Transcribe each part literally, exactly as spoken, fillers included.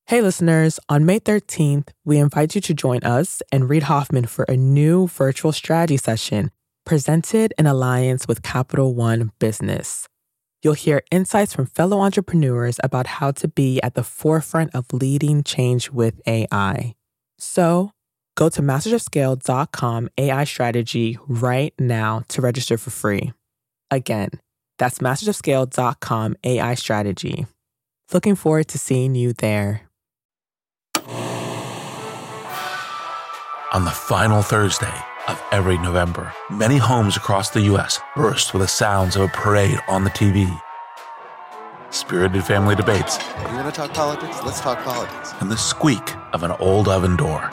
Hey listeners, on May thirteenth, we invite you to join us and Reid Hoffman for a new virtual strategy session presented in alliance with Capital One Business. You'll hear insights from fellow entrepreneurs about how to be at the forefront of leading change with A I. So, go to masters of scale dot com A I strategy right now to register for free. Again, that's masters of scale dot com A I strategy. Looking forward to seeing you there. On the final Thursday of every November, many homes across the U S burst with the sounds of a parade on the T V. Spirited family debates. You want to talk politics? Let's talk politics. And the squeak of an old oven door.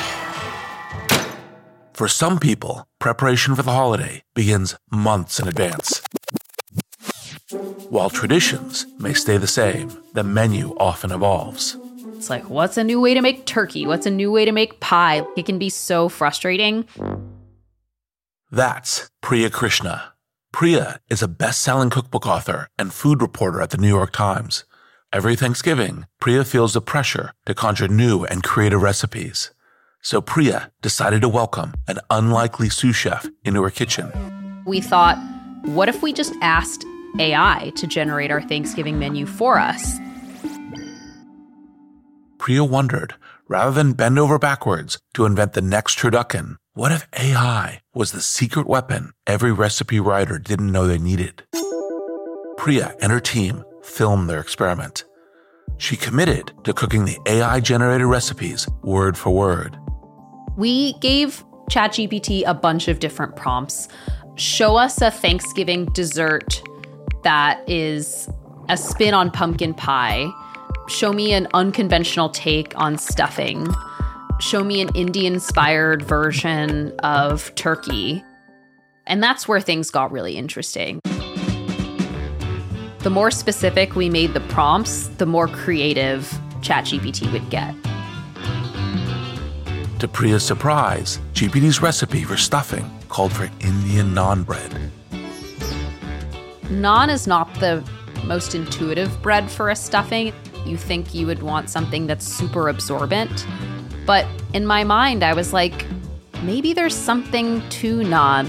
For some people, preparation for the holiday begins months in advance. While traditions may stay the same, the menu often evolves. It's like, what's a new way to make turkey? What's a new way to make pie? It can be so frustrating. That's Priya Krishna. Priya is a best-selling cookbook author and food reporter at the New York Times. Every Thanksgiving, Priya feels the pressure to conjure new and creative recipes. So Priya decided to welcome an unlikely sous chef into her kitchen. We thought, what if we just asked A I to generate our Thanksgiving menu for us? Priya wondered, rather than bend over backwards to invent the next turducken, what if A I was the secret weapon every recipe writer didn't know they needed? Priya and her team filmed their experiment. She committed to cooking the A I-generated recipes word for word. We gave ChatGPT a bunch of different prompts. Show us a Thanksgiving dessert that is a spin on pumpkin pie. Show me an unconventional take on stuffing. Show me an Indian-inspired version of turkey. And that's where things got really interesting. The more specific we made the prompts, the more creative ChatGPT would get. To Priya's surprise, G P T's recipe for stuffing called for Indian naan bread. Naan is not the most intuitive bread for a stuffing. You think you would want something that's super absorbent. But in my mind, I was like, maybe there's something to naan.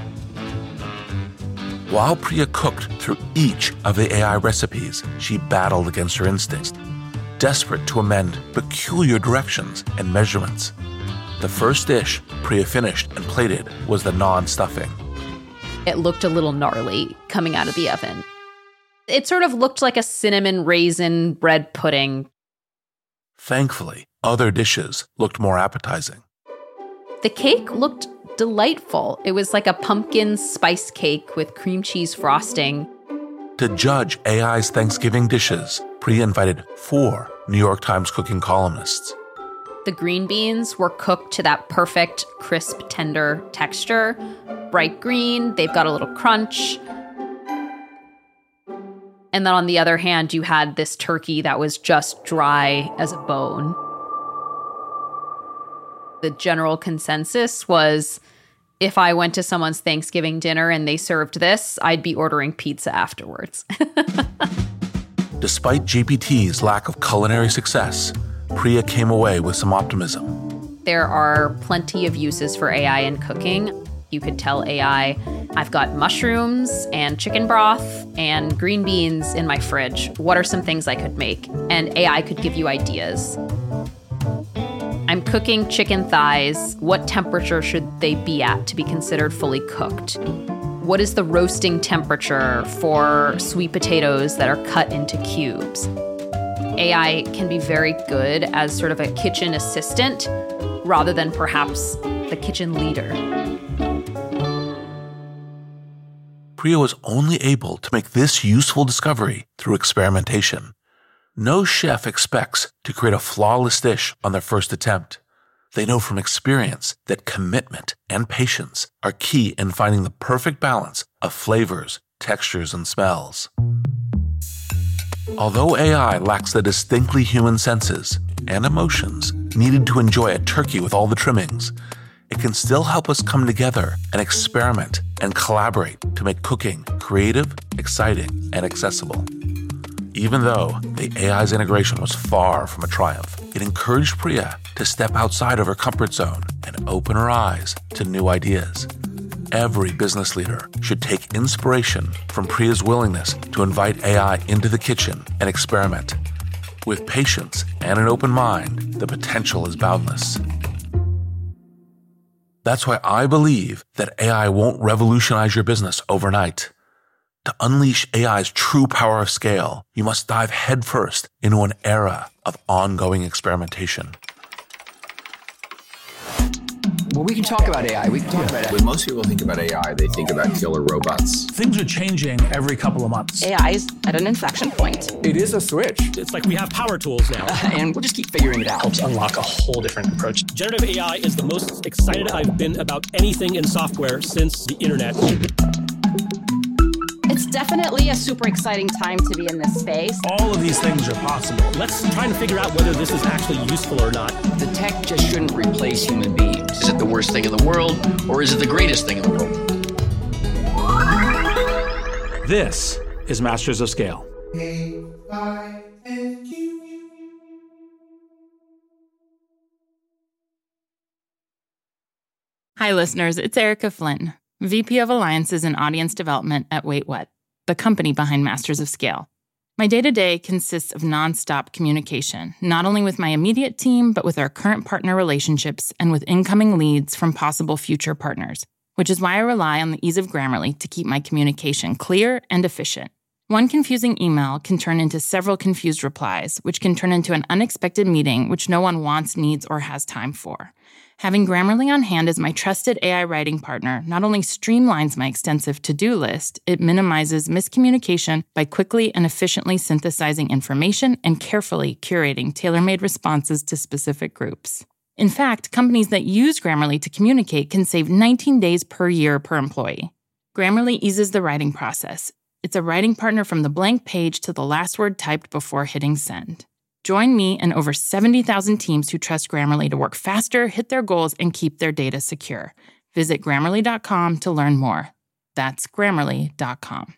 While Priya cooked through each of the A I recipes, she battled against her instincts, desperate to amend peculiar directions and measurements. The first dish Priya finished and plated was the naan stuffing. It looked a little gnarly coming out of the oven. It sort of looked like a cinnamon raisin bread pudding. Thankfully, other dishes looked more appetizing. The cake looked delightful. It was like a pumpkin spice cake with cream cheese frosting. To judge A I's Thanksgiving dishes, Priya invited four New York Times cooking columnists. The green beans were cooked to that perfect, crisp, tender texture. Bright green, they've got a little crunch. And then on the other hand, you had this turkey that was just dry as a bone. The general consensus was, if I went to someone's Thanksgiving dinner and they served this, I'd be ordering pizza afterwards. Despite G P T's lack of culinary success, Priya came away with some optimism. There are plenty of uses for A I in cooking. You could tell A I, I've got mushrooms and chicken broth and green beans in my fridge. What are some things I could make? And A I could give you ideas. I'm cooking chicken thighs. What temperature should they be at to be considered fully cooked? What is the roasting temperature for sweet potatoes that are cut into cubes? A I can be very good as sort of a kitchen assistant rather than perhaps the kitchen leader. Priya was only able to make this useful discovery through experimentation. No chef expects to create a flawless dish on their first attempt. They know from experience that commitment and patience are key in finding the perfect balance of flavors, textures, and smells. Although A I lacks the distinctly human senses and emotions needed to enjoy a turkey with all the trimmings, it can still help us come together and experiment and collaborate to make cooking creative, exciting, and accessible. Even though the A I's integration was far from a triumph, it encouraged Priya to step outside of her comfort zone and open her eyes to new ideas. Every business leader should take inspiration from Priya's willingness to invite A I into the kitchen and experiment. With patience and an open mind, the potential is boundless. That's why I believe that A I won't revolutionize your business overnight. To unleash A I's true power of scale, you must dive headfirst into an era of ongoing experimentation. Well, we can talk about A I. We can talk about it. When most people think about A I, they think about killer robots. Things are changing every couple of months. A I is at an inflection point. It is a switch. It's like we have power tools now. And we'll just keep figuring it out. Helps unlock a whole different approach. Generative A I is the most excited I've been about anything in software since the internet. It's definitely a super exciting time to be in this space. All of these things are possible. Let's try and figure out whether this is actually useful or not. The tech just shouldn't replace human beings. Is it the worst thing in the world, or is it the greatest thing in the world? This is Masters of Scale. Hi, listeners. It's Erica Flynn, V P of Alliances and Audience Development at Wait What, the company behind Masters of Scale. My day-to-day consists of nonstop communication, not only with my immediate team, but with our current partner relationships and with incoming leads from possible future partners, which is why I rely on the ease of Grammarly to keep my communication clear and efficient. One confusing email can turn into several confused replies, which can turn into an unexpected meeting which no one wants, needs, or has time for. Having Grammarly on hand as my trusted A I writing partner not only streamlines my extensive to-do list, it minimizes miscommunication by quickly and efficiently synthesizing information and carefully curating tailor-made responses to specific groups. In fact, companies that use Grammarly to communicate can save nineteen days per year per employee. Grammarly eases the writing process. It's a writing partner from the blank page to the last word typed before hitting send. Join me and over seventy thousand teams who trust Grammarly to work faster, hit their goals, and keep their data secure. Visit Grammarly dot com to learn more. That's Grammarly dot com.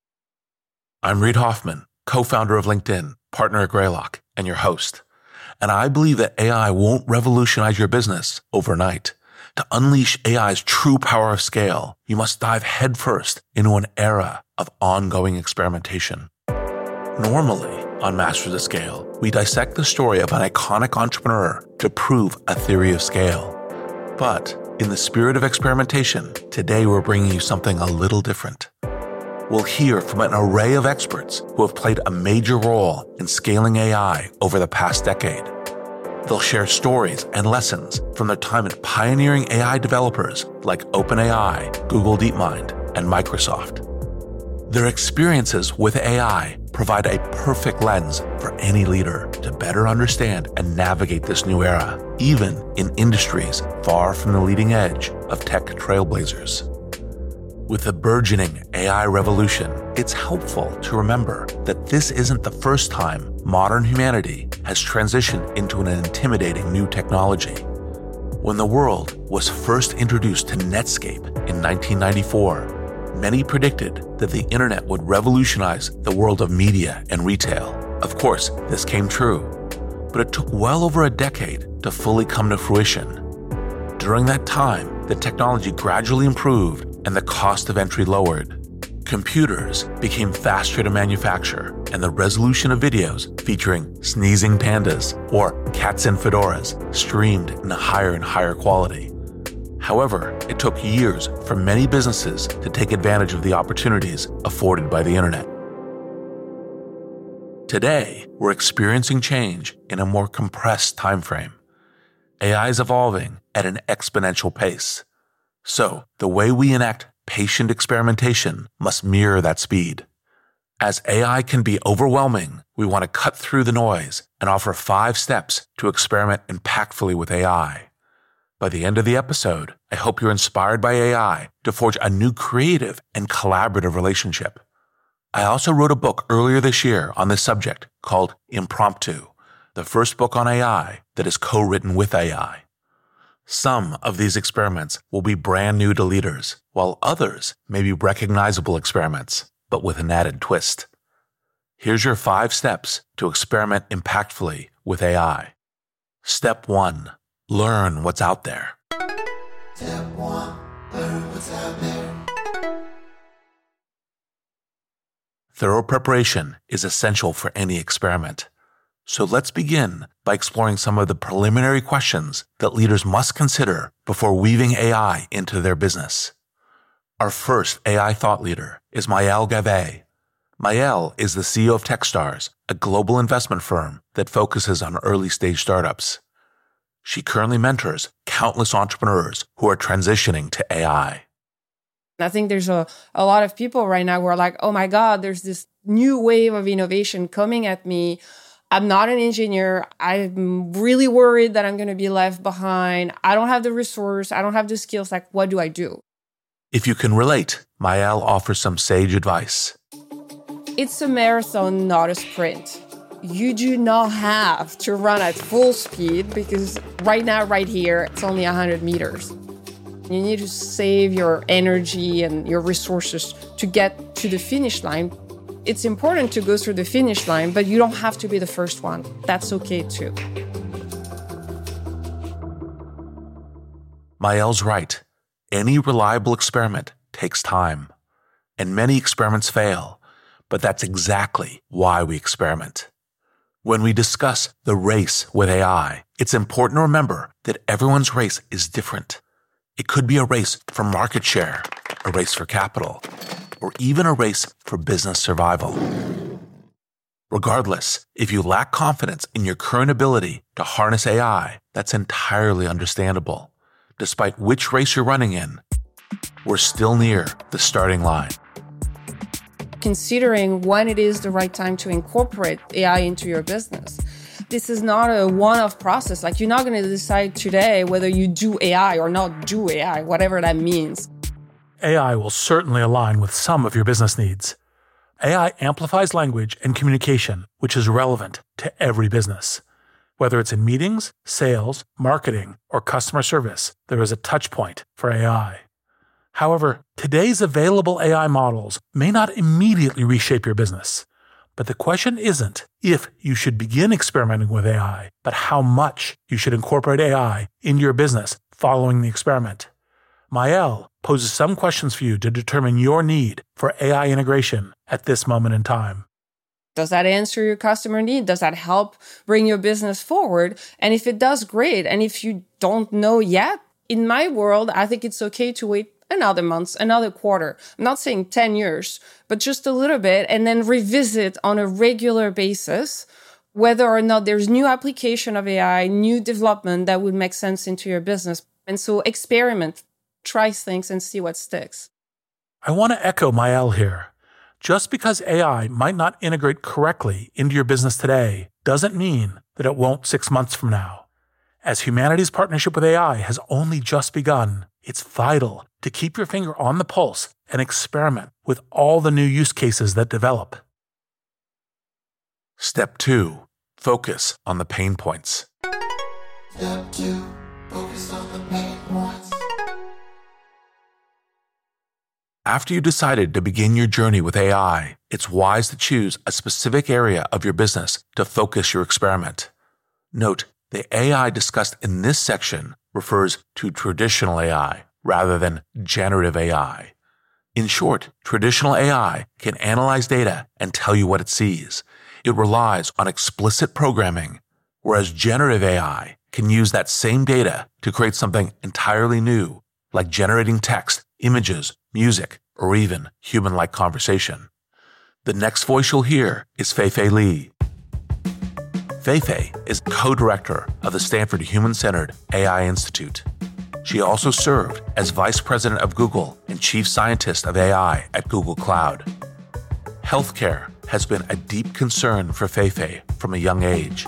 I'm Reid Hoffman, co-founder of LinkedIn, partner at Greylock, and your host. And I believe that A I won't revolutionize your business overnight. To unleash A I's true power of scale, you must dive headfirst into an era of ongoing experimentation. Normally, on Masters of Scale, we dissect the story of an iconic entrepreneur to prove a theory of scale. But in the spirit of experimentation, today we're bringing you something a little different. We'll hear from an array of experts who have played a major role in scaling A I over the past decade. They'll share stories and lessons from their time at pioneering A I developers like OpenAI, Google DeepMind, and Microsoft. Their experiences with A I provide a perfect lens for any leader to better understand and navigate this new era, even in industries far from the leading edge of tech trailblazers. With the burgeoning A I revolution, it's helpful to remember that this isn't the first time modern humanity has transitioned into an intimidating new technology. When the world was first introduced to Netscape in nineteen ninety-four, many predicted that the internet would revolutionize the world of media and retail. Of course, this came true, but it took well over a decade to fully come to fruition. During that time, the technology gradually improved and the cost of entry lowered. Computers became faster to manufacture, and the resolution of videos featuring sneezing pandas or cats in fedoras streamed in a higher and higher quality. However, it took years for many businesses to take advantage of the opportunities afforded by the internet. Today, we're experiencing change in a more compressed time frame. A I is evolving at an exponential pace. So, the way we enact patient experimentation must mirror that speed. As A I can be overwhelming, we want to cut through the noise and offer five steps to experiment impactfully with A I. By the end of the episode, I hope you're inspired by A I to forge a new creative and collaborative relationship. I also wrote a book earlier this year on this subject called Impromptu, the first book on A I that is co-written with A I. Some of these experiments will be brand new to leaders, while others may be recognizable experiments, but with an added twist. Here's your five steps to experiment impactfully with A I. Step one, learn what's out there. Step one, learn what's out there. Thorough preparation is essential for any experiment. So let's begin by exploring some of the preliminary questions that leaders must consider before weaving A I into their business. Our first A I thought leader is Maëlle Gavet. Maëlle is the C E O of Techstars, a global investment firm that focuses on early-stage startups. She currently mentors countless entrepreneurs who are transitioning to A I. I think there's a, a lot of people right now who are like, oh my God, there's this new wave of innovation coming at me. I'm not an engineer. I'm really worried that I'm going to be left behind. I don't have the resource. I don't have the skills. Like, what do I do? If you can relate, Maëlle offers some sage advice. It's a marathon, not a sprint. You do not have to run at full speed because right now, right here, it's only one hundred meters. You need to save your energy and your resources to get to the finish line. It's important to go through the finish line, but you don't have to be the first one. That's okay too. Maëlle's right. Any reliable experiment takes time. And many experiments fail, but that's exactly why we experiment. When we discuss the race with A I, it's important to remember that everyone's race is different. It could be a race for market share, a race for capital, or even a race for business survival. Regardless, if you lack confidence in your current ability to harness A I, that's entirely understandable. Despite which race you're running in, we're still near the starting line. Considering when it is the right time to incorporate A I into your business. This is not a one-off process. Like, you're not going to decide today whether you do A I or not do A I, whatever that means. A I will certainly align with some of your business needs. A I amplifies language and communication, which is relevant to every business. Whether it's in meetings, sales, marketing, or customer service, there is a touch point for A I. However, today's available A I models may not immediately reshape your business. But the question isn't if you should begin experimenting with A I, but how much you should incorporate A I into your business following the experiment. Maëlle poses some questions for you to determine your need for A I integration at this moment in time. Does that answer your customer need? Does that help bring your business forward? And if it does, great. And if you don't know yet, in my world, I think it's okay to wait another month, another quarter. I'm not saying ten years, but just a little bit, and then revisit on a regular basis whether or not there's new application of A I, new development that would make sense into your business. And so experiment, try things, and see what sticks. I want to echo Maëlle here. Just because A I might not integrate correctly into your business today doesn't mean that it won't six months from now. As humanity's partnership with A I has only just begun, it's vital to keep your finger on the pulse and experiment with all the new use cases that develop. Step two, focus on the pain points. Step two, focus on the pain points. After you decided to begin your journey with A I, it's wise to choose a specific area of your business to focus your experiment. Note, the A I discussed in this section refers to traditional A I rather than generative A I. In short, traditional A I can analyze data and tell you what it sees. It relies on explicit programming, whereas generative A I can use that same data to create something entirely new, like generating text, images, music, or even human-like conversation. The next voice you'll hear is Fei-Fei Li. Fei-Fei is co-director of the Stanford Human-Centered A I Institute. She also served as vice president of Google and chief scientist of A I at Google Cloud. Healthcare has been a deep concern for Fei-Fei from a young age.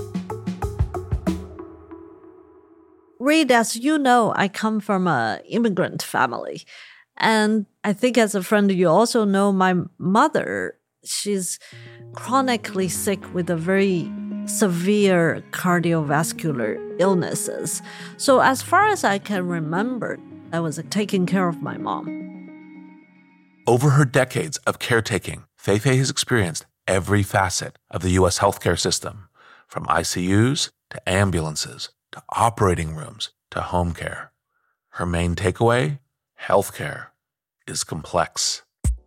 Reid, as you know, I come from an immigrant family. And I think as a friend, you also know my mother. She's chronically sick with a very severe cardiovascular illnesses. So as far as I can remember, I was taking care of my mom. Over her decades of caretaking, Fei-Fei has experienced every facet of the U S healthcare system, from I C Us to ambulances to operating rooms to home care. Her main takeaway? Healthcare is complex.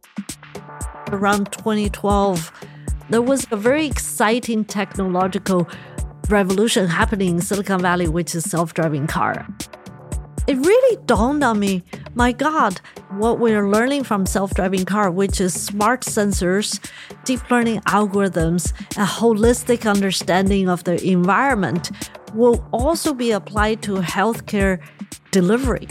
Around twenty twelve, there was a very exciting technological revolution happening in Silicon Valley, which is self-driving car. It really dawned on me, my God, what we're learning from self-driving car, which is smart sensors, deep learning algorithms, a holistic understanding of the environment, will also be applied to healthcare delivery.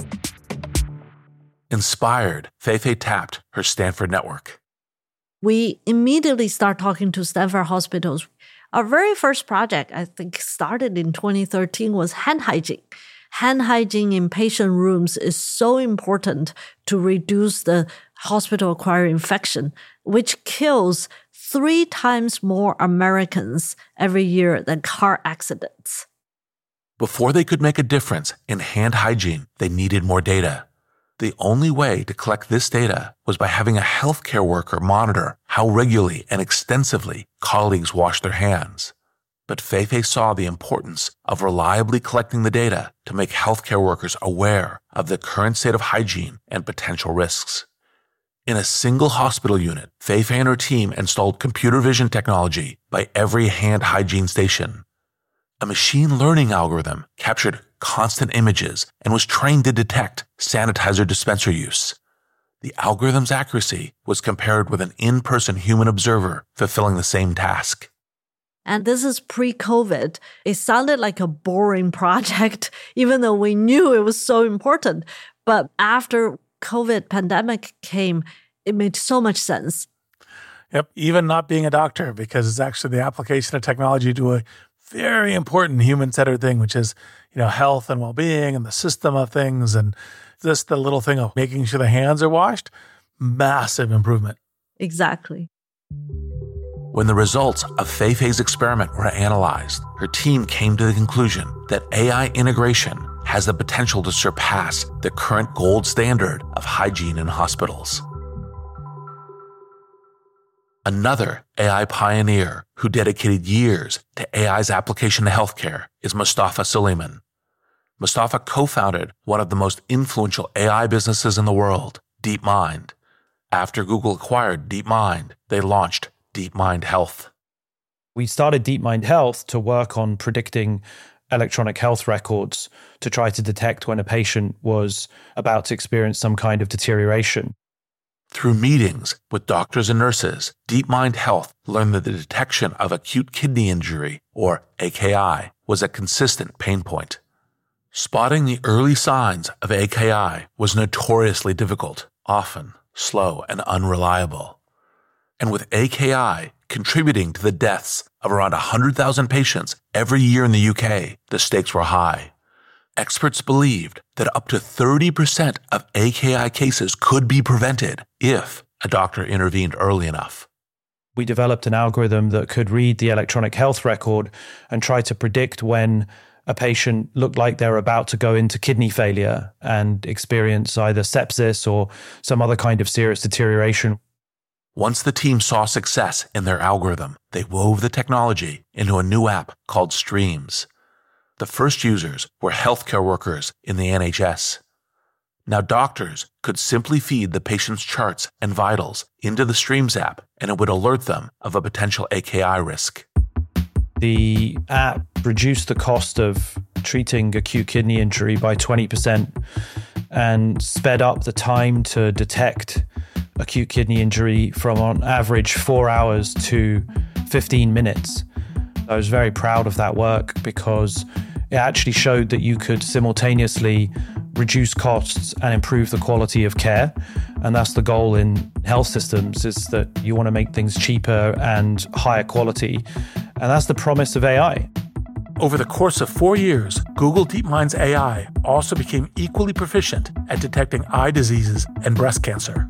Inspired, Fei-Fei tapped her Stanford network. We immediately start talking to Stanford hospitals. Our very first project, I think, started in twenty thirteen, was hand hygiene. Hand hygiene in patient rooms is so important to reduce the hospital-acquired infection, which kills three times more Americans every year than car accidents. Before they could make a difference in hand hygiene, they needed more data. The only way to collect this data was by having a healthcare worker monitor how regularly and extensively colleagues wash their hands. But Fei-Fei saw the importance of reliably collecting the data to make healthcare workers aware of the current state of hygiene and potential risks. In a single hospital unit, Fei-Fei and her team installed computer vision technology by every hand hygiene station. A machine learning algorithm captured constant images and was trained to detect sanitizer dispenser use. The algorithm's accuracy was compared with an in-person human observer fulfilling the same task. And this is pre-COVID. It sounded like a boring project, even though we knew it was so important. But after COVID pandemic came, it made so much sense. Yep, even not being a doctor, because it's actually the application of technology to a very important human-centered thing, which is, you know, health and well-being and the system of things, and just the little thing of making sure the hands are washed. Massive improvement. Exactly. When the results of Fei-Fei's experiment were analyzed, her team came to the conclusion that A I integration has the potential to surpass the current gold standard of hygiene in hospitals. Another A I pioneer who dedicated years to A I's application to healthcare is Mustafa Suleyman. Mustafa co-founded one of the most influential A I businesses in the world, DeepMind. After Google acquired DeepMind, they launched DeepMind Health. We started DeepMind Health to work on predicting electronic health records to try to detect when a patient was about to experience some kind of deterioration. Through meetings with doctors and nurses, DeepMind Health learned that the detection of acute kidney injury, or A K I, was a consistent pain point. Spotting the early signs of A K I was notoriously difficult, often slow and unreliable. And with A K I contributing to the deaths of around one hundred thousand patients every year in the U K, the stakes were high. Experts believed that up to thirty percent of A K I cases could be prevented if a doctor intervened early enough. We developed an algorithm that could read the electronic health record and try to predict when a patient looked like they're about to go into kidney failure and experience either sepsis or some other kind of serious deterioration. Once the team saw success in their algorithm, they wove the technology into a new app called Streams. The first users were healthcare workers in the N H S. Now doctors could simply feed the patient's charts and vitals into the Streams app, and it would alert them of a potential A K I risk. The app reduced the cost of treating acute kidney injury by twenty percent and sped up the time to detect acute kidney injury from on average four hours to fifteen minutes. I was very proud of that work because it actually showed that you could simultaneously reduce costs and improve the quality of care. And that's the goal in health systems, is that you want to make things cheaper and higher quality. And that's the promise of A I. Over the course of four years, Google DeepMind's A I also became equally proficient at detecting eye diseases and breast cancer.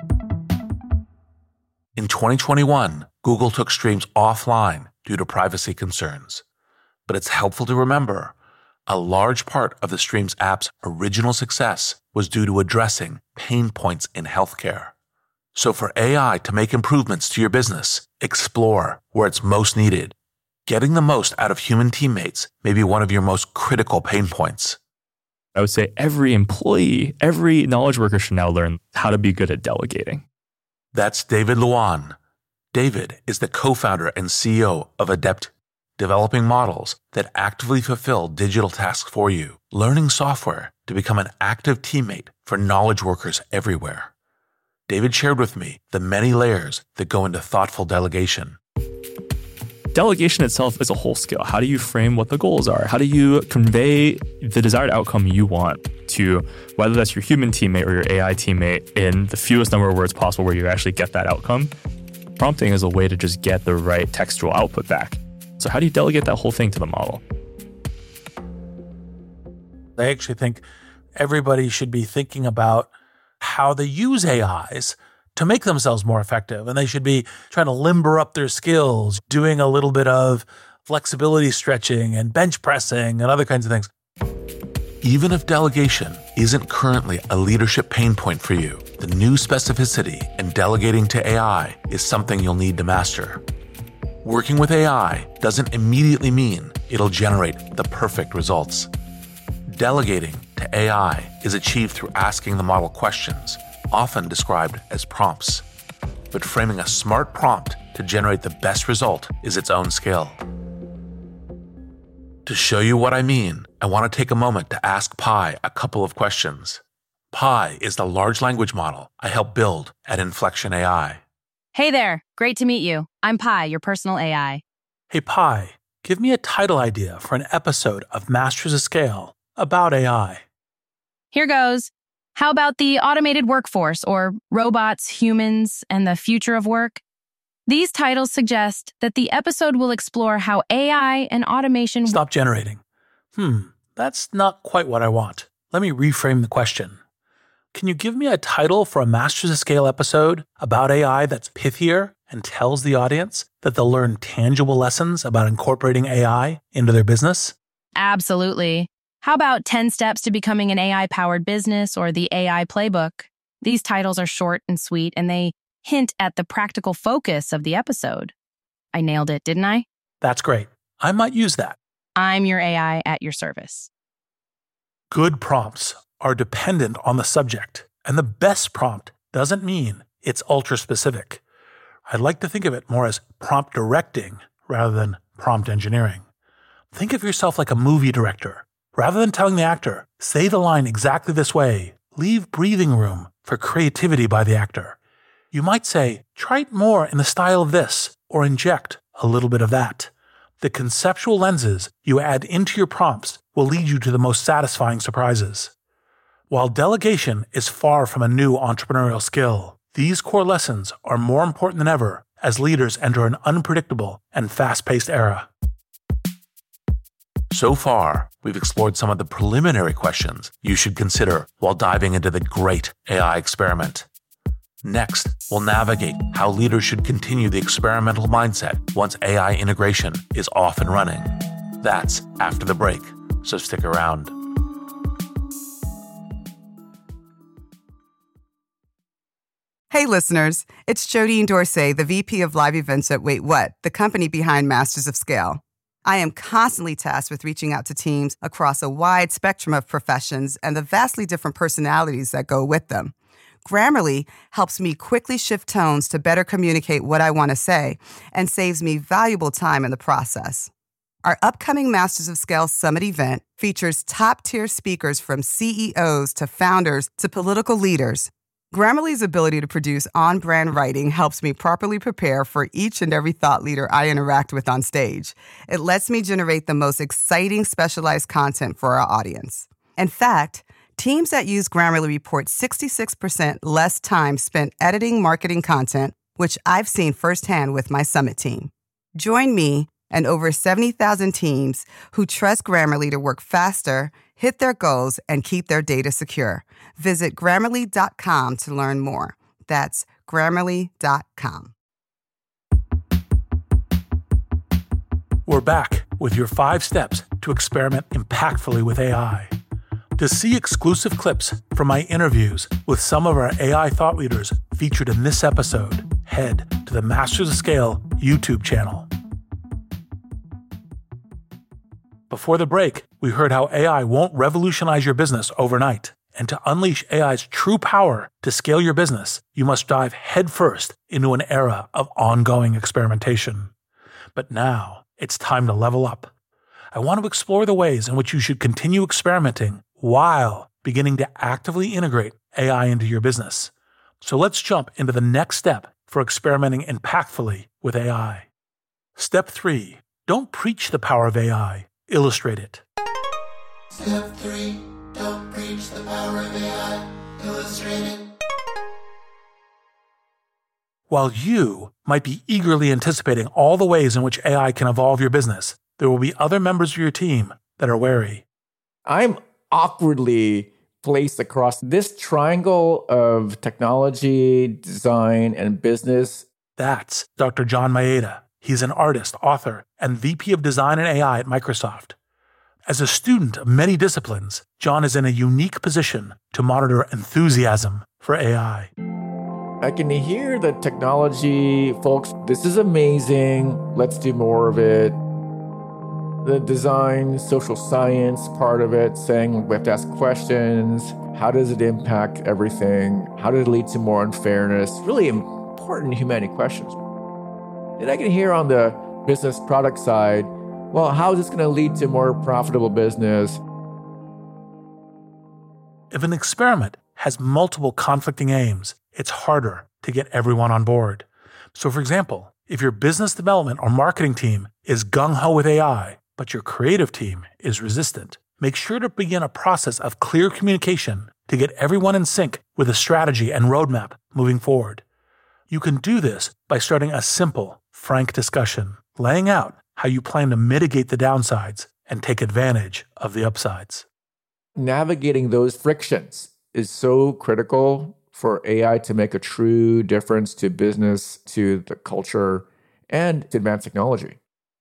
In twenty twenty-one, Google took Streams offline due to privacy concerns. But it's helpful to remember, a large part of the Streams app's original success was due to addressing pain points in healthcare. So for A I to make improvements to your business, explore where it's most needed. Getting the most out of human teammates may be one of your most critical pain points. I would say every employee, every knowledge worker should now learn how to be good at delegating. That's David Luan. David is the co-founder and C E O of Adept, developing models that actively fulfill digital tasks for you, learning software to become an active teammate for knowledge workers everywhere. David shared with me the many layers that go into thoughtful delegation. Delegation itself is a whole skill. How do you frame what the goals are? How do you convey the desired outcome you want to whether that's your human teammate or your A I teammate in the fewest number of words possible where you actually get that outcome? Prompting is a way to just get the right textual output back. So how do you delegate that whole thing to the model? I actually think everybody should be thinking about how they use A Is to make themselves more effective. And they should be trying to limber up their skills, doing a little bit of flexibility stretching and bench pressing and other kinds of things. Even if delegation isn't currently a leadership pain point for you, the new specificity in delegating to A I is something you'll need to master. Working with A I doesn't immediately mean it'll generate the perfect results. Delegating to A I is achieved through asking the model questions, often described as prompts. But framing a smart prompt to generate the best result is its own skill. To show you what I mean, I want to take a moment to ask Pi a couple of questions. Pi is the large language model I helped build at Inflection A I. Hey there, great to meet you. I'm Pi, your personal A I. Hey Pi, give me a title idea for an episode of Masters of Scale about A I. Here goes. How about the automated workforce, or robots, humans, and the future of work? These titles suggest that the episode will explore how A I and automation... Stop generating. Hmm, that's not quite what I want. Let me reframe the question. Can you give me a title for a Masters of Scale episode about A I that's pithier and tells the audience that they'll learn tangible lessons about incorporating A I into their business? Absolutely. How about ten steps to becoming an A I-powered business, or the A I playbook? These titles are short and sweet, and they hint at the practical focus of the episode. I nailed it, didn't I? That's great. I might use that. I'm your A I at your service. Good prompts are dependent on the subject, and the best prompt doesn't mean it's ultra-specific. I'd like to think of it more as prompt directing rather than prompt engineering. Think of yourself like a movie director. Rather than telling the actor, say the line exactly this way, leave breathing room for creativity by the actor. You might say, try it more in the style of this, or inject a little bit of that. The conceptual lenses you add into your prompts will lead you to the most satisfying surprises. While delegation is far from a new entrepreneurial skill, these core lessons are more important than ever as leaders enter an unpredictable and fast-paced era. So far, we've explored some of the preliminary questions you should consider while diving into the great A I experiment. Next, we'll navigate how leaders should continue the experimental mindset once A I integration is off and running. That's after the break, so stick around. Hey listeners, it's Jodine Dorsey, the V P of Live Events at Wait What, the company behind Masters of Scale. I am constantly tasked with reaching out to teams across a wide spectrum of professions and the vastly different personalities that go with them. Grammarly helps me quickly shift tones to better communicate what I want to say and saves me valuable time in the process. Our upcoming Masters of Scale Summit event features top-tier speakers from C E Os to founders to political leaders. Grammarly's ability to produce on-brand writing helps me properly prepare for each and every thought leader I interact with on stage. It lets me generate the most exciting specialized content for our audience. In fact, teams that use Grammarly report sixty-six percent less time spent editing marketing content, which I've seen firsthand with my Summit team. Join me and over seventy thousand teams who trust Grammarly to work faster, hit their goals, and keep their data secure. Visit Grammarly dot com to learn more. That's Grammarly dot com. We're back with your five steps to experiment impactfully with A I. To see exclusive clips from my interviews with some of our A I thought leaders featured in this episode, head to the Masters of Scale YouTube channel. Before the break, we heard how A I won't revolutionize your business overnight. And to unleash A I's true power to scale your business, you must dive headfirst into an era of ongoing experimentation. But now, it's time to level up. I want to explore the ways in which you should continue experimenting while beginning to actively integrate A I into your business. So let's jump into the next step for experimenting impactfully with A I. Step three, don't preach the power of A I, illustrate it. Step three, don't preach the power of A I, illustrate it. While you might be eagerly anticipating all the ways in which A I can evolve your business, there will be other members of your team that are wary. I'm awkwardly placed across this triangle of technology, design, and business. That's Doctor John Maeda. He's an artist, author, and V P of Design and A I at Microsoft. As a student of many disciplines, John is in a unique position to monitor enthusiasm for A I. I can hear the technology folks, this is amazing, let's do more of it. The design, social science part of it, saying we have to ask questions. How does it impact everything? How does it lead to more unfairness? Really important humanity questions. Then I can hear on the business product side, well, how is this going to lead to more profitable business? If an experiment has multiple conflicting aims, it's harder to get everyone on board. So for example, if your business development or marketing team is gung-ho with A I, but your creative team is resistant, make sure to begin a process of clear communication to get everyone in sync with a strategy and roadmap moving forward. You can do this by starting a simple, frank discussion, laying out how you plan to mitigate the downsides and take advantage of the upsides. Navigating those frictions is so critical for A I to make a true difference to business, to the culture, and to advanced technology.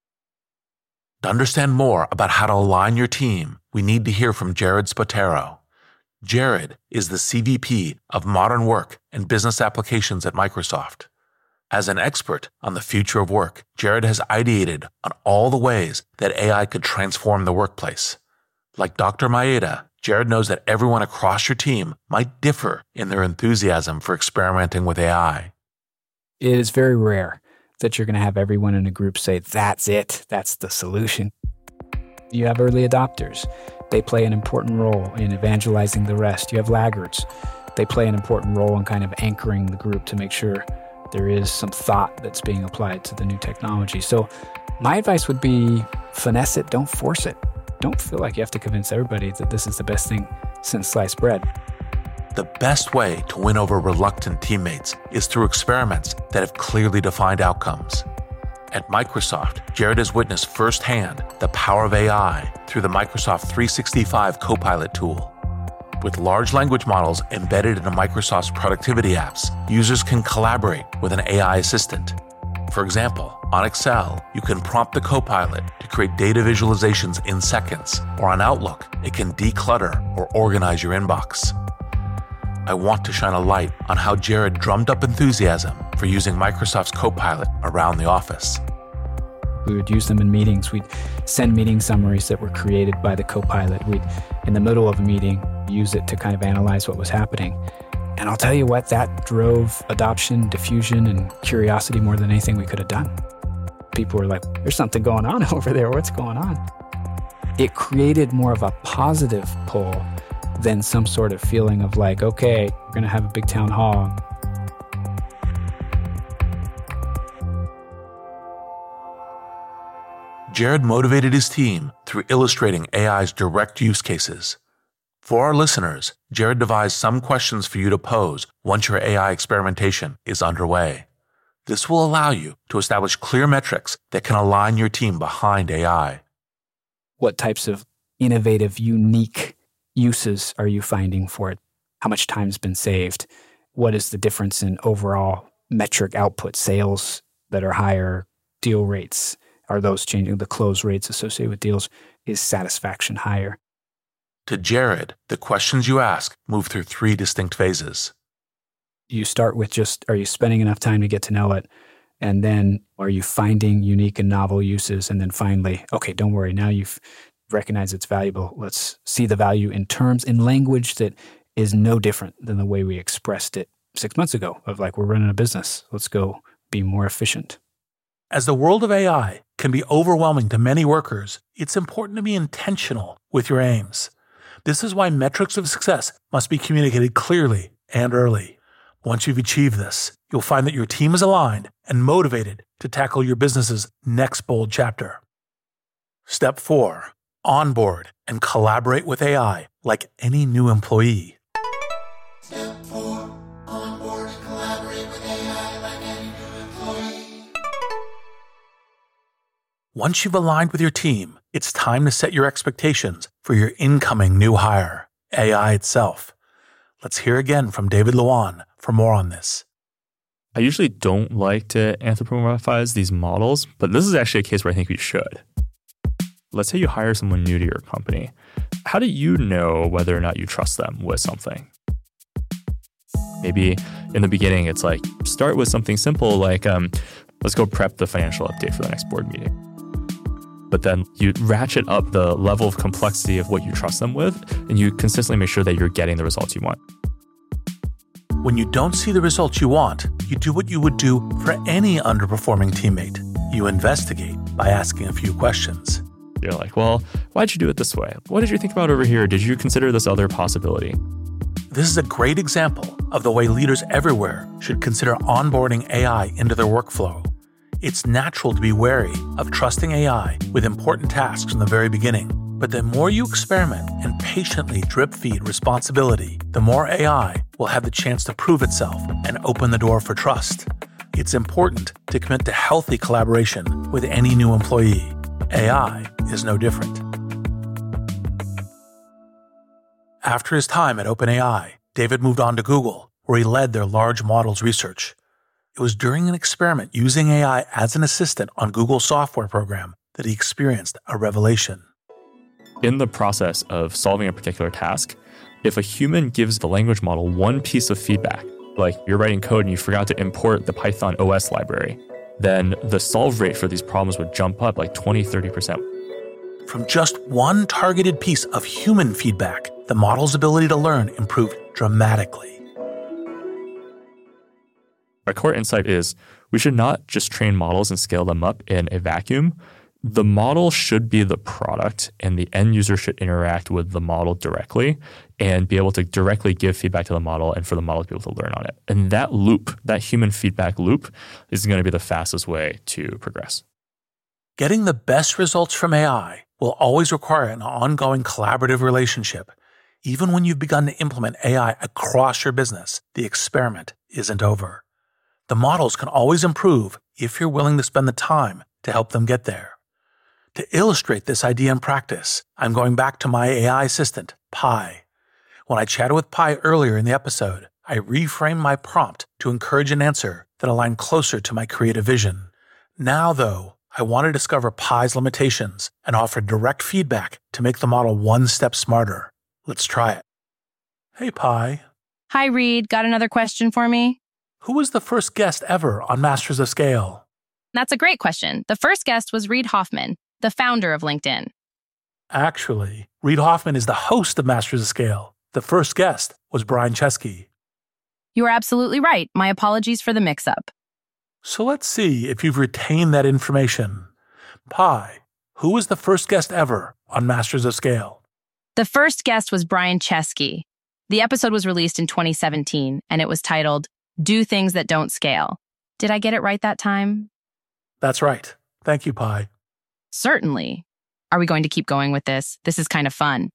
To understand more about how to align your team, we need to hear from Jared Spataro. Jared is the C V P of Modern Work and Business Applications at Microsoft. As an expert on the future of work, Jared has ideated on all the ways that A I could transform the workplace. Like Doctor Maeda, Jared knows that everyone across your team might differ in their enthusiasm for experimenting with A I. It is very rare that you're going to have everyone in a group say, that's it, that's the solution. You have early adopters. They play an important role in evangelizing the rest. You have laggards. They play an important role in kind of anchoring the group to make sure there is some thought that's being applied to the new technology. So my advice would be finesse it, don't force it. Don't feel like you have to convince everybody that this is the best thing since sliced bread. The best way to win over reluctant teammates is through experiments that have clearly defined outcomes. At Microsoft, Jared has witnessed firsthand the power of A I through the Microsoft three sixty-five Copilot tool. With large language models embedded into Microsoft's productivity apps, users can collaborate with an A I assistant. For example, on Excel, you can prompt the Copilot to create data visualizations in seconds, or on Outlook, it can declutter or organize your inbox. I want to shine a light on how Jared drummed up enthusiasm for using Microsoft's Copilot around the office. We would use them in meetings. We'd send meeting summaries that were created by the Copilot. We'd, in the middle of a meeting, use it to kind of analyze what was happening. And I'll tell you what, that drove adoption, diffusion, and curiosity more than anything we could have done. People were like, there's something going on over there. What's going on? It created more of a positive pull than some sort of feeling of like, okay, we're going to have a big town hall. Jared motivated his team through illustrating A I's direct use cases. For our listeners, Jared devised some questions for you to pose once your A I experimentation is underway. This will allow you to establish clear metrics that can align your team behind A I. What types of innovative, unique uses are you finding for it? How much time's been saved? What is the difference in overall metric output? Sales that are higher, deal rates, are those changing? The close rates associated with deals, is satisfaction higher? To Jared, the questions you ask move through three distinct phases. You start with just, are you spending enough time to get to know it? And then are you finding unique and novel uses? And then finally, okay, don't worry, now you've recognized it's valuable. Let's see the value in terms, in language that is no different than the way we expressed it six months ago of like, we're running a business. Let's go be more efficient. As the world of A I can be overwhelming to many workers, it's important to be intentional with your aims. This is why metrics of success must be communicated clearly and early. Once you've achieved this, you'll find that your team is aligned and motivated to tackle your business's next bold chapter. Step four, onboard and collaborate with A I like any new employee. Step four, onboard and collaborate with A I like any new employee. Once you've aligned with your team, it's time to set your expectations for your incoming new hire, A I itself. Let's hear again from David Luan for more on this. I usually don't like to anthropomorphize these models, but this is actually a case where I think we should. Let's say you hire someone new to your company. How do you know whether or not you trust them with something? Maybe in the beginning, it's like, start with something simple like, um, let's go prep the financial update for the next board meeting. But then you ratchet up the level of complexity of what you trust them with, and you consistently make sure that you're getting the results you want. When you don't see the results you want, you do what you would do for any underperforming teammate. You investigate by asking a few questions. You're like, well, why'd you do it this way? What did you think about over here? Did you consider this other possibility? This is a great example of the way leaders everywhere should consider onboarding A I into their workflow. It's natural to be wary of trusting A I with important tasks from the very beginning. But the more you experiment and patiently drip feed responsibility, the more A I will have the chance to prove itself and open the door for trust. It's important to commit to healthy collaboration with any new employee. A I is no different. After his time at OpenAI, David moved on to Google, where he led their large models research. It was during an experiment using A I as an assistant on Google's software program that he experienced a revelation. In the process of solving a particular task, if a human gives the language model one piece of feedback, like you're writing code and you forgot to import the Python O S library, then the solve rate for these problems would jump up like twenty, thirty percent. From just one targeted piece of human feedback, the model's ability to learn improved dramatically. Our core insight is we should not just train models and scale them up in a vacuum. The model should be the product, and the end user should interact with the model directly and be able to directly give feedback to the model and for the model to be able to learn on it. And that loop, that human feedback loop, is going to be the fastest way to progress. Getting the best results from A I will always require an ongoing collaborative relationship. Even when you've begun to implement A I across your business, the experiment isn't over. The models can always improve if you're willing to spend the time to help them get there. To illustrate this idea in practice, I'm going back to my A I assistant, Pi. When I chatted with Pi earlier in the episode, I reframed my prompt to encourage an answer that aligned closer to my creative vision. Now, though, I want to discover Pi's limitations and offer direct feedback to make the model one step smarter. Let's try it. Hey, Pi. Hi, Reed. Got another question for me? Who was the first guest ever on Masters of Scale? That's a great question. The first guest was Reid Hoffman, the founder of LinkedIn. Actually, Reid Hoffman is the host of Masters of Scale. The first guest was Brian Chesky. You are absolutely right. My apologies for the mix-up. So let's see if you've retained that information. Pi, who was the first guest ever on Masters of Scale? The first guest was Brian Chesky. The episode was released in twenty seventeen, and it was titled, Do Things That Don't Scale. Did I get it right that time? That's right. Thank you, Pi. Certainly. Are we going to keep going with this? This is kind of fun.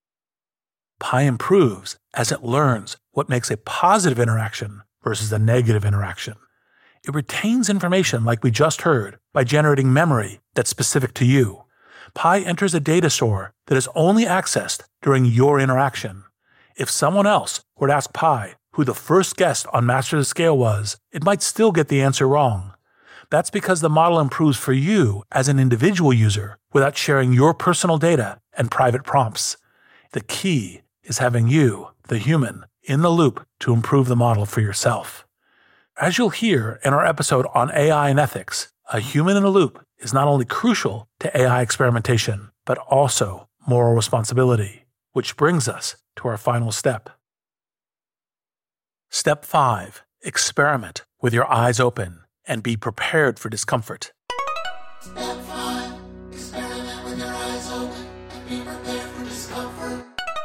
Pi improves as it learns what makes a positive interaction versus a negative interaction. It retains information like we just heard by generating memory that's specific to you. Pi enters a data store that is only accessed during your interaction. If someone else were to ask Pi who the first guest on Masters of Scale was, it might still get the answer wrong. That's because the model improves for you as an individual user without sharing your personal data and private prompts. The key is having you, the human, in the loop to improve the model for yourself. As you'll hear in our episode on A I and ethics, a human in the loop is not only crucial to A I experimentation, but also moral responsibility, which brings us to our final step. Step five, experiment with your eyes open and be prepared for discomfort. Step five, experiment with your eyes open and be prepared for discomfort.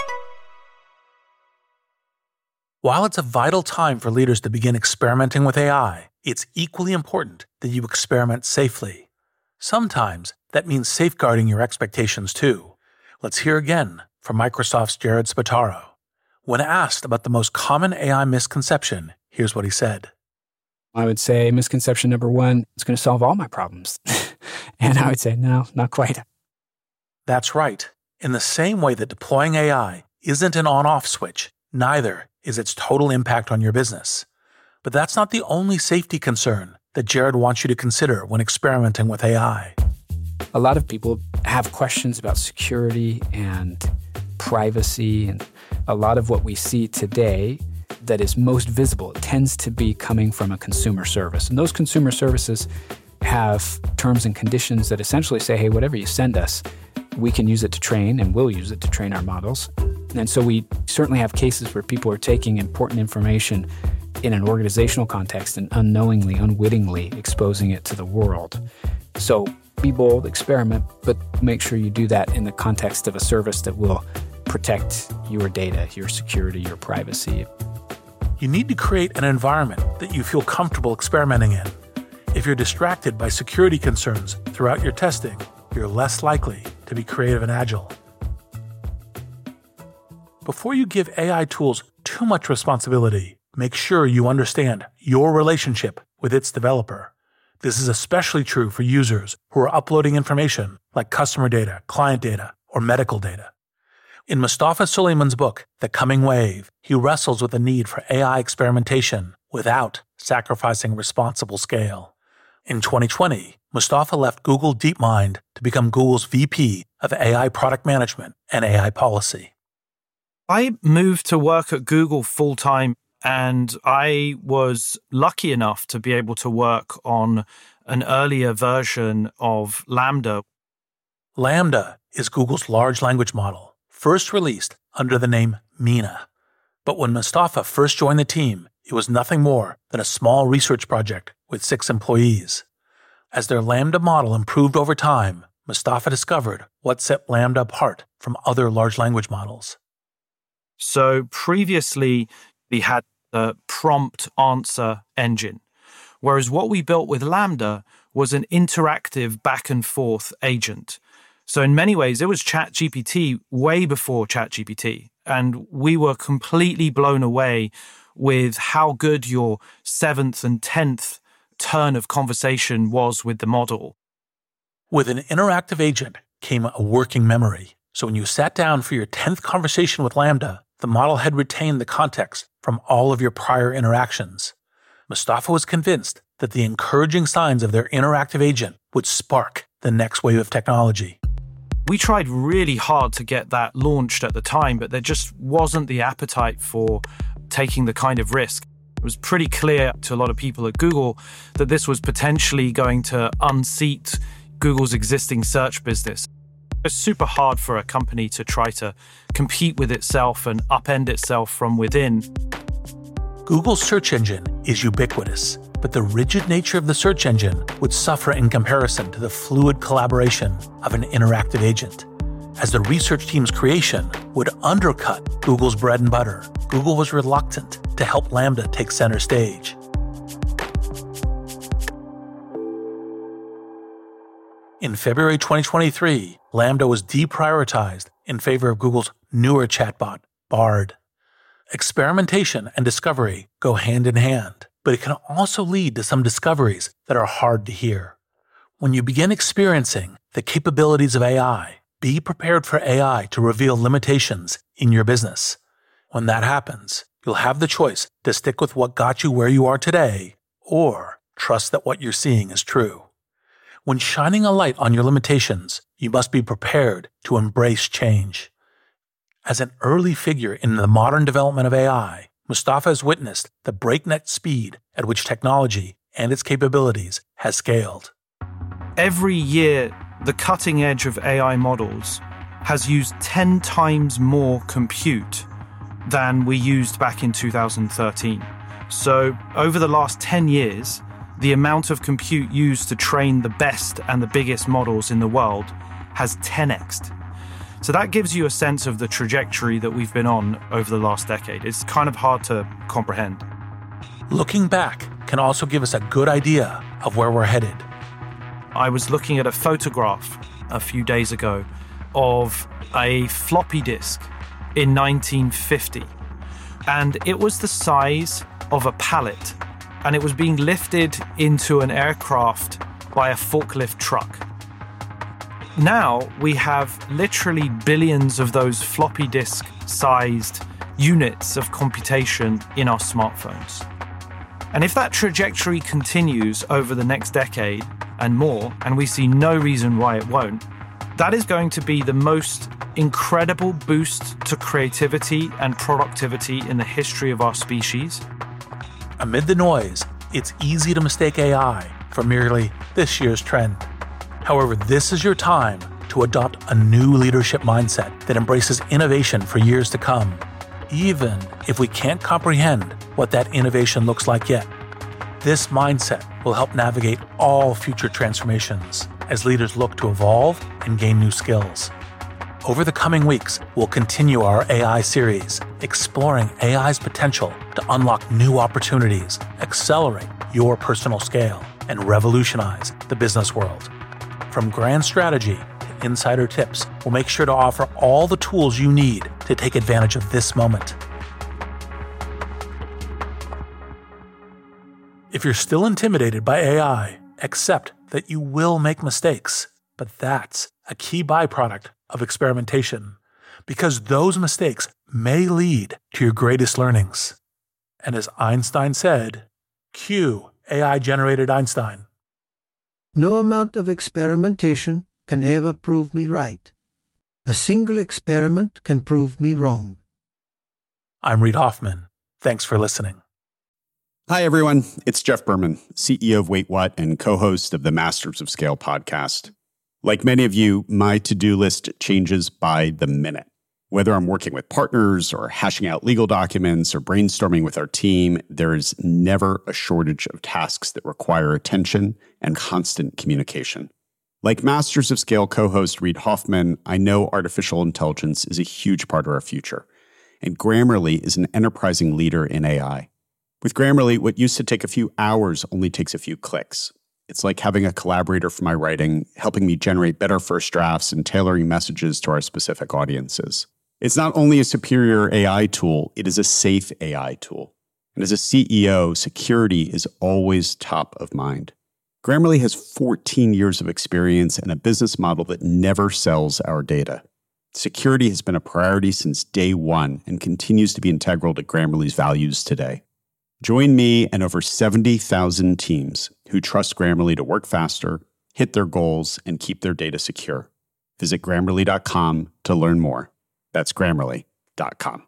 While it's a vital time for leaders to begin experimenting with A I, it's equally important that you experiment safely. Sometimes that means safeguarding your expectations too. Let's hear again from Microsoft's Jared Spataro. When asked about the most common A I misconception, here's what he said. I would say misconception number one, it's going to solve all my problems. And I would say, no, not quite. That's right. In the same way that deploying A I isn't an on-off switch, neither is its total impact on your business. But that's not the only safety concern that Jared wants you to consider when experimenting with A I. A lot of people have questions about security and privacy, and a lot of what we see today that is most visible tends to be coming from a consumer service. And those consumer services have terms and conditions that essentially say, hey, whatever you send us, we can use it to train and we'll use it to train our models. And so we certainly have cases where people are taking important information in an organizational context and unknowingly, unwittingly exposing it to the world. So be bold, experiment, but make sure you do that in the context of a service that will protect your data, your security, your privacy. You need to create an environment that you feel comfortable experimenting in. If you're distracted by security concerns throughout your testing, you're less likely to be creative and agile. Before you give A I tools too much responsibility, make sure you understand your relationship with its developer. This is especially true for users who are uploading information like customer data, client data, or medical data. In Mustafa Suleyman's book, The Coming Wave, he wrestles with the need for A I experimentation without sacrificing responsible scale. In twenty twenty, Mustafa left Google DeepMind to become Google's V P of A I Product Management and A I Policy. I moved to work at Google full-time, and I was lucky enough to be able to work on an earlier version of Lambda. Lambda is Google's large language model, first released under the name Mina. But when Mustafa first joined the team, it was nothing more than a small research project with six employees. As their Lambda model improved over time, Mustafa discovered what set Lambda apart from other large language models. So previously, we had a prompt answer engine, whereas what we built with Lambda was an interactive back and forth agent. So in many ways, it was ChatGPT way before ChatGPT, and we were completely blown away with how good your seventh and tenth turn of conversation was with the model. With an interactive agent came a working memory. So when you sat down for your tenth conversation with Lambda, the model had retained the context from all of your prior interactions. Mustafa was convinced that the encouraging signs of their interactive agent would spark the next wave of technology. We tried really hard to get that launched at the time, but there just wasn't the appetite for taking the kind of risk. It was pretty clear to a lot of people at Google that this was potentially going to unseat Google's existing search business. It's super hard for a company to try to compete with itself and upend itself from within. Google's search engine is ubiquitous, but the rigid nature of the search engine would suffer in comparison to the fluid collaboration of an interactive agent. As the research team's creation would undercut Google's bread and butter, Google was reluctant to help Lambda take center stage. In February twenty twenty-three, Lambda was deprioritized in favor of Google's newer chatbot, Bard. Experimentation and discovery go hand in hand, but it can also lead to some discoveries that are hard to hear. When you begin experiencing the capabilities of A I, be prepared for A I to reveal limitations in your business. When that happens, you'll have the choice to stick with what got you where you are today, or trust that what you're seeing is true. When shining a light on your limitations, you must be prepared to embrace change. As an early figure in the modern development of A I, Mustafa has witnessed the breakneck speed at which technology and its capabilities has scaled. Every year, the cutting edge of A I models has used ten times more compute than we used back in two thousand thirteen. So over the last ten years, the amount of compute used to train the best and the biggest models in the world has ten x'd. So that gives you a sense of the trajectory that we've been on over the last decade. It's kind of hard to comprehend. Looking back can also give us a good idea of where we're headed. I was looking at a photograph a few days ago of a floppy disk in nineteen fifty. And it was the size of a pallet. And it was being lifted into an aircraft by a forklift truck. Now we have literally billions of those floppy disk-sized units of computation in our smartphones. And if that trajectory continues over the next decade and more, and we see no reason why it won't, that is going to be the most incredible boost to creativity and productivity in the history of our species. Amid the noise, it's easy to mistake A I for merely this year's trend. However, this is your time to adopt a new leadership mindset that embraces innovation for years to come, even if we can't comprehend what that innovation looks like yet. This mindset will help navigate all future transformations as leaders look to evolve and gain new skills. Over the coming weeks, we'll continue our A I series, exploring A I's potential to unlock new opportunities, accelerate your personal scale, and revolutionize the business world. From grand strategy to insider tips, we'll make sure to offer all the tools you need to take advantage of this moment. If you're still intimidated by A I, accept that you will make mistakes, but that's a key byproduct of experimentation, because those mistakes may lead to your greatest learnings. And as Einstein said, cue A I-generated Einstein. No amount of experimentation can ever prove me right. A single experiment can prove me wrong. I'm Reid Hoffman. Thanks for listening. Hi, everyone. It's Jeff Berman, C E O of Wait What and co-host of the Masters of Scale podcast. Like many of you, my to-do list changes by the minute. Whether I'm working with partners or hashing out legal documents or brainstorming with our team, there's never a shortage of tasks that require attention and constant communication. Like Masters of Scale co-host Reid Hoffman, I know artificial intelligence is a huge part of our future, and Grammarly is an enterprising leader in A I. With Grammarly, what used to take a few hours only takes a few clicks. It's like having a collaborator for my writing, helping me generate better first drafts and tailoring messages to our specific audiences. It's not only a superior A I tool, it is a safe A I tool. And as a C E O, security is always top of mind. Grammarly has fourteen years of experience and a business model that never sells our data. Security has been a priority since day one and continues to be integral to Grammarly's values today. Join me and over seventy thousand teams who trust Grammarly to work faster, hit their goals, and keep their data secure. Visit Grammarly dot com to learn more. That's Grammarly dot com.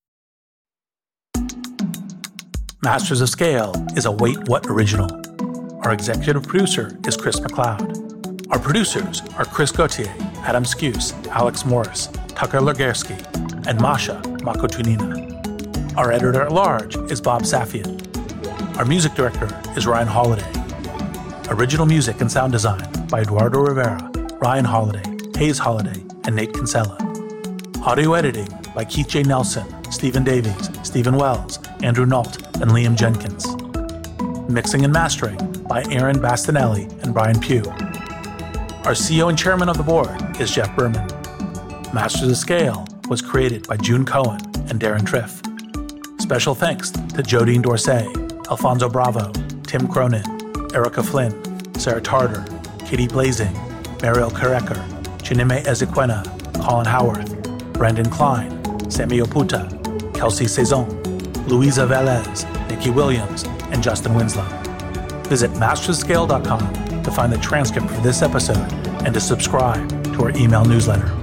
Masters of Scale is a Wait What original. Our executive producer is Chris McLeod. Our producers are Chris Gauthier, Adam Skuse, Alex Morris, Tucker Legersky, and Masha Makotunina. Our editor-at-large is Bob Safian. Our music director is Ryan Holiday. Original music and sound design by Eduardo Rivera, Ryan Holiday, Hayes Holiday, and Nate Kinsella. Audio editing by Keith J. Nelson, Stephen Davies, Stephen Wells, Andrew Nault, and Liam Jenkins. Mixing and mastering by Aaron Bastinelli and Brian Pugh. Our C E O and chairman of the board is Jeff Berman. Masters of Scale was created by June Cohen and Darren Triff. Special thanks to Jodine Dorsey, Alfonso Bravo, Tim Cronin, Erica Flynn, Sarah Tarter, Kitty Blazing, Mariel Kareker, Chineme Ezequena, Colin Howarth, Brandon Klein, Sammy Oputa, Kelsey Saison, Louisa Velez, Nikki Williams, and Justin Winslow. Visit masters scale dot com to find the transcript for this episode and to subscribe to our email newsletter.